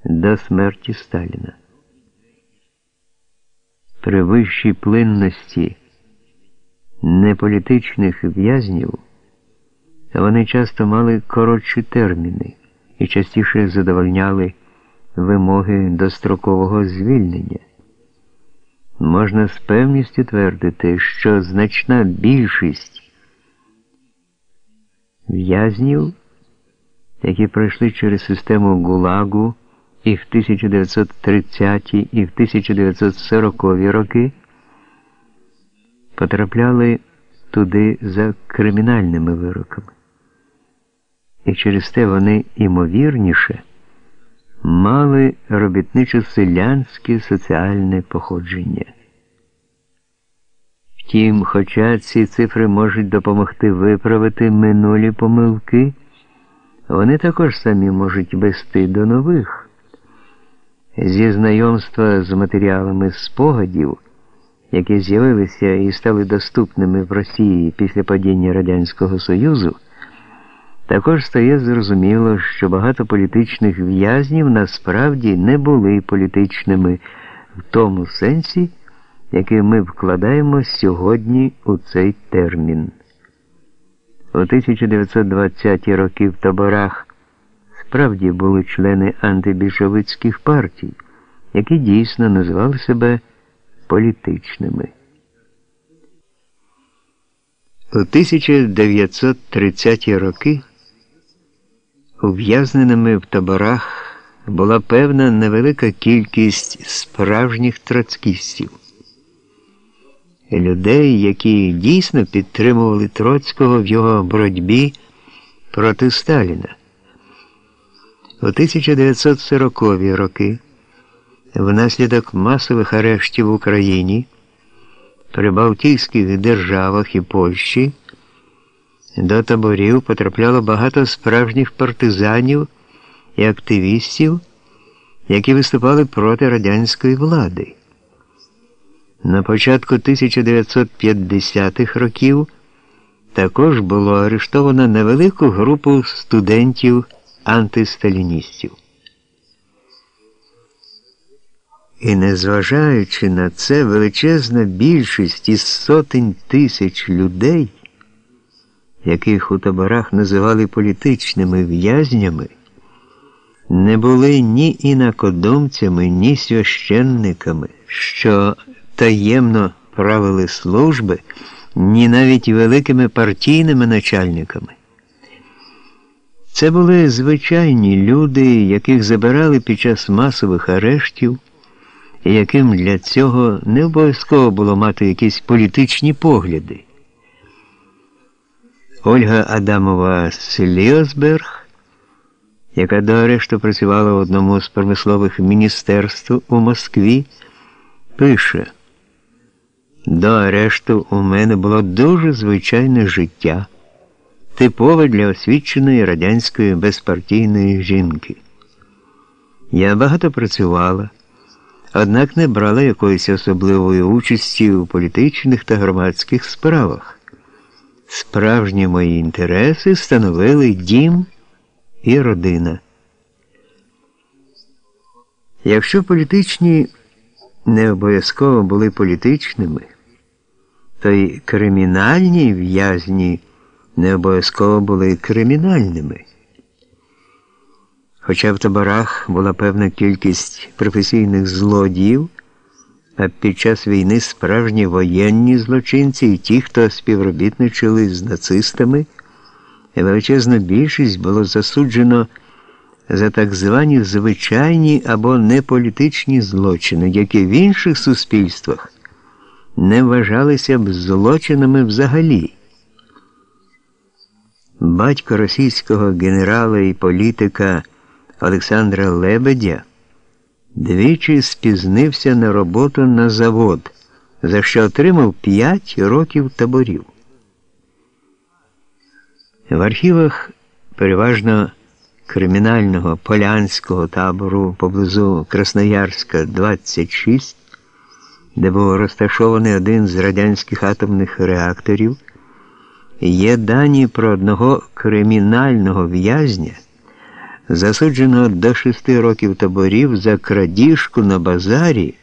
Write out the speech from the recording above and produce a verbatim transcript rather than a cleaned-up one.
до смерті Сталіна. При вищій плинності неполітичних в'язнів вони часто мали коротші терміни і частіше задовольняли вимоги дострокового звільнення. Можна з певністю твердити, що значна більшість в'язнів, які пройшли через систему ГУЛАГу і в тисяча дев'ятсот тридцяті, і в тисяча дев'ятсот сорокові роки, потрапляли туди за кримінальними вироками. І через те вони, імовірніше, мали робітничо-селянське соціальне походження. Втім, хоча ці цифри можуть допомогти виправити минулі помилки, вони також самі можуть вести до нових. Зі знайомства з матеріалами спогадів, які з'явилися і стали доступними в Росії після падіння Радянського Союзу, також стає зрозуміло, що багато політичних в'язнів насправді не були політичними в тому сенсі, який ми вкладаємо сьогодні у цей термін. У тисяча дев'ятсот двадцяті роки в таборах справді були члени антибільшовицьких партій, які дійсно називали себе політичними. У тисяча дев'ятсот тридцяті роки ув'язненими в таборах була певна невелика кількість справжніх троцкістів. Людей, які дійсно підтримували Троцького в його боротьбі проти Сталіна. У тисяча дев'ятсот сорокові роки внаслідок масових арештів в Україні, прибалтійських державах і Польщі до таборів потрапляло багато справжніх партизанів і активістів, які виступали проти радянської влади. На початку тисяча дев'ятсот п'ятдесятих років також було арештовано невелику групу студентів-антисталіністів. І незважаючи на це, величезна більшість із сотень тисяч людей, яких у таборах називали політичними в'язнями, не були ні інакодумцями, ні священниками, що таємно правили служби, ні навіть великими партійними начальниками. Це були звичайні люди, яких забирали під час масових арештів, і яким для цього не обов'язково було мати якісь політичні погляди. Ольга Адамова Сліосберг, яка до арешту працювала в одному з промислових міністерств у Москві, пише: «До арешту у мене було дуже звичайне життя, типове для освіченої радянської безпартійної жінки. Я багато працювала, однак не брала якоїсь особливої участі у політичних та громадських справах. Справжні мої інтереси становили дім і родина». Якщо політичні не обов'язково були політичними, то й кримінальні в'язні не обов'язково були кримінальними. Хоча в таборах була певна кількість професійних злодіїв, а під час війни справжні воєнні злочинці і ті, хто співробітничали з нацистами, величезну більшість було засуджено за так звані звичайні або неполітичні злочини, які в інших суспільствах не вважалися б злочинами взагалі. Батько російського генерала і політика Олександра Лебедя двічі спізнився на роботу на завод, за що отримав п'ять років таборів. В архівах переважно кримінального полянського табору поблизу Красноярська, двадцять шість, де був розташований один з радянських атомних реакторів, є дані про одного кримінального в'язня, засудженого до шести років таборів за крадіжку на базарі,